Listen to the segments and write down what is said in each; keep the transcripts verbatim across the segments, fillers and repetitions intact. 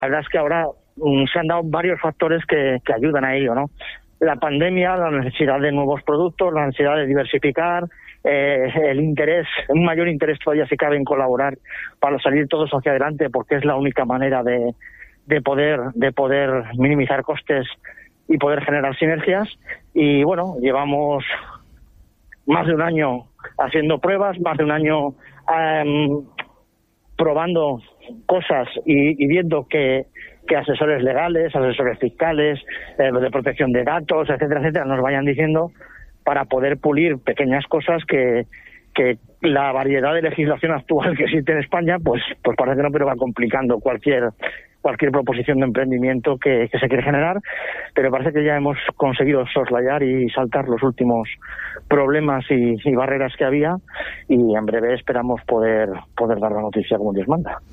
La verdad es que ahora um, se han dado varios factores que, que ayudan a ello, ¿no? La pandemia, la necesidad de nuevos productos, la necesidad de diversificar, eh, el interés, un mayor interés todavía si cabe en colaborar para salir todos hacia adelante, porque es la única manera de, de poder, de poder minimizar costes y poder generar sinergias. Y bueno, llevamos más de un año haciendo pruebas, más de un año um, probando cosas y, y viendo que, que asesores legales, asesores fiscales, eh, de protección de datos, etcétera, etcétera, nos vayan diciendo para poder pulir pequeñas cosas que, que la variedad de legislación actual que existe en España, pues, pues parece que no, pero va complicando cualquier cualquier proposición de emprendimiento que, que se quiere generar, pero parece que ya hemos conseguido soslayar y saltar los últimos problemas y, y barreras que había, y en breve esperamos poder poder dar la noticia como Dios manda.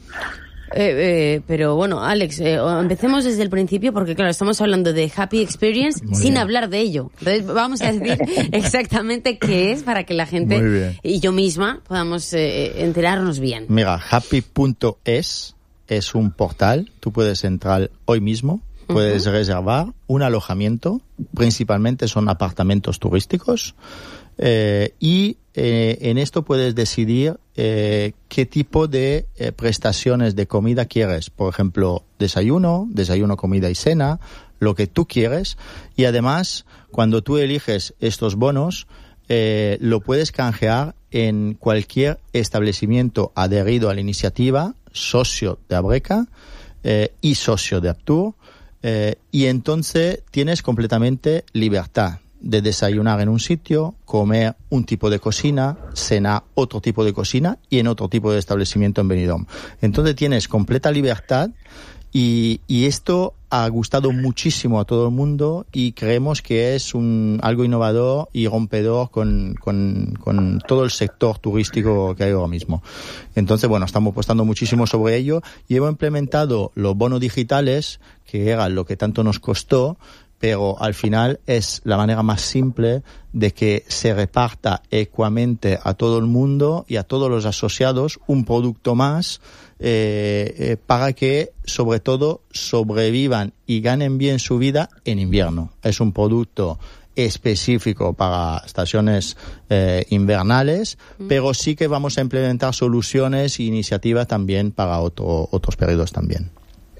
Eh, eh, pero bueno, Alex, eh, empecemos desde el principio, porque claro, estamos hablando de Happy Experience Muy sin bien. hablar de ello. Entonces vamos a decir exactamente qué es para que la gente y yo misma podamos eh, enterarnos bien. Mira, happy punto es es un portal, tú puedes entrar hoy mismo, puedes uh-huh. reservar un alojamiento, principalmente son apartamentos turísticos, eh, y eh, en esto puedes decidir eh, qué tipo de eh, prestaciones de comida quieres. Por ejemplo, desayuno, desayuno, comida y cena, lo que tú quieres. Y además, cuando tú eliges estos bonos, eh, lo puedes canjear en cualquier establecimiento adherido a la iniciativa, socio de Abreca eh, y socio de Aptur, eh, y entonces tienes completamente libertad de desayunar en un sitio, comer un tipo de cocina, cenar otro tipo de cocina y en otro tipo de establecimiento en Benidorm. Entonces tienes completa libertad y, y esto ha gustado muchísimo a todo el mundo y creemos que es un algo innovador y rompedor con, con, con todo el sector turístico que hay ahora mismo. Entonces, bueno, estamos apostando muchísimo sobre ello y hemos implementado los bonos digitales, que era lo que tanto nos costó, pero al final es la manera más simple de que se reparta ecuamente a todo el mundo y a todos los asociados un producto más eh, eh, para que sobre todo sobrevivan y ganen bien su vida en invierno. Es un producto específico para estaciones eh, invernales, mm. pero sí que vamos a implementar soluciones e iniciativas también para otro, otros periodos también.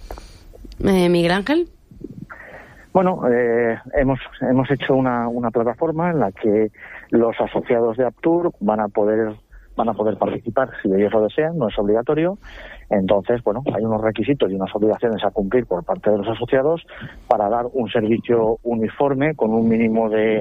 Eh, Miguel Ángel. Bueno, eh, hemos hemos hecho una, una plataforma en la que los asociados de Aptur van a poder van a poder participar si ellos lo desean, no es obligatorio. Entonces, bueno, hay unos requisitos y unas obligaciones a cumplir por parte de los asociados para dar un servicio uniforme con un mínimo de,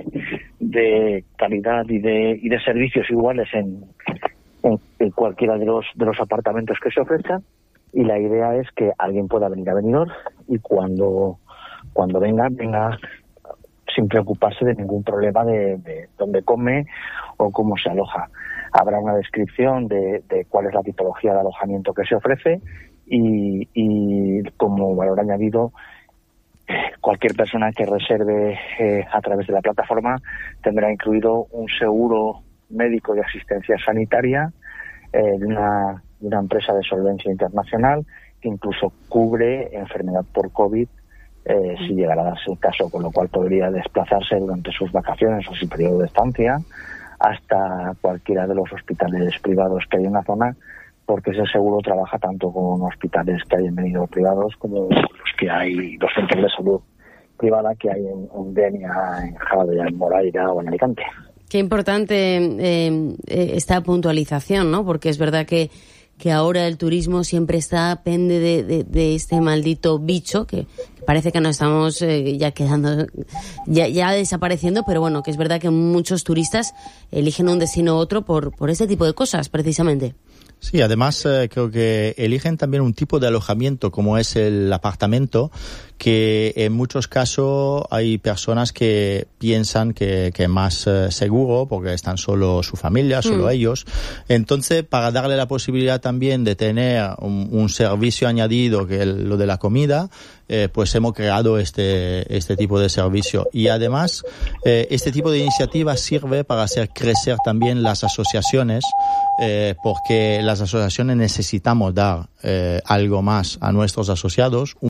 de calidad y de y de servicios iguales en, en, en cualquiera de los de los apartamentos que se ofrezcan. Y la idea es que alguien pueda venir a Benidorm y cuando Cuando venga, venga sin preocuparse de ningún problema de, de dónde come o cómo se aloja. Habrá una descripción de, de cuál es la tipología de alojamiento que se ofrece y, y como valor añadido, cualquier persona que reserve eh, a través de la plataforma tendrá incluido un seguro médico de asistencia sanitaria eh, de, una, de una empresa de solvencia internacional que incluso cubre enfermedad por COVID Eh, si llegara a darse el caso, con lo cual podría desplazarse durante sus vacaciones o su periodo de estancia hasta cualquiera de los hospitales privados que hay en la zona, porque ese seguro trabaja tanto con hospitales que hay en Benidorm privados como los que hay, los centros de salud privada que hay en, en Denia, en Javea, en Moraira o en Alicante. Qué importante eh, esta puntualización, ¿no? Porque es verdad que que ahora el turismo siempre está pende de, de, de este maldito bicho que parece que nos estamos eh, ya quedando, ya, ya desapareciendo, pero bueno, que es verdad que muchos turistas eligen un destino u otro por, por este tipo de cosas, precisamente. Sí, además eh, creo que eligen también un tipo de alojamiento como es el apartamento, que en muchos casos hay personas que piensan que, que es más eh, seguro porque están solo su familia, solo mm. ellos. Entonces, para darle la posibilidad también de tener un, un servicio añadido que el, lo de la comida, eh, pues hemos creado este este tipo de servicio. Y además, eh, este tipo de iniciativa sirve para hacer crecer también las asociaciones eh, porque las asociaciones necesitamos dar eh, algo más a nuestros asociados.